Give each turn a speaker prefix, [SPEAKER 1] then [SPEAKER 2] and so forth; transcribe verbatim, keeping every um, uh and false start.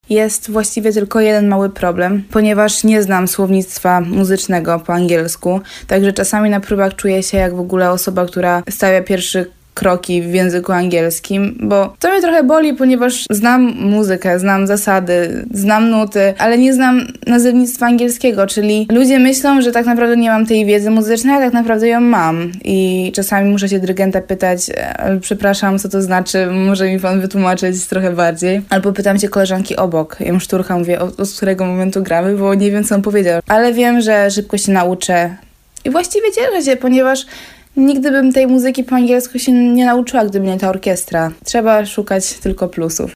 [SPEAKER 1] Jest właściwie tylko jeden mały problem, ponieważ nie znam słownictwa muzycznego po angielsku, także czasami na próbach czuję się jak w ogóle osoba, która stawia pierwszy kroki w języku angielskim, bo to mnie trochę boli, ponieważ znam muzykę, znam zasady, znam nuty, ale nie znam nazewnictwa angielskiego, czyli ludzie myślą, że tak naprawdę nie mam tej wiedzy muzycznej, a tak naprawdę ją mam i czasami muszę się dyrygenta pytać, przepraszam, co to znaczy, może mi pan wytłumaczyć trochę bardziej, albo pytam się koleżanki obok, ja ją szturcham, mówię, od, od którego momentu gramy, bo nie wiem, co on powiedział, ale wiem, że szybko się nauczę i właściwie cieszę się, ponieważ nigdy bym tej muzyki po angielsku się nie nauczyła, gdyby nie ta orkiestra. Trzeba szukać tylko plusów.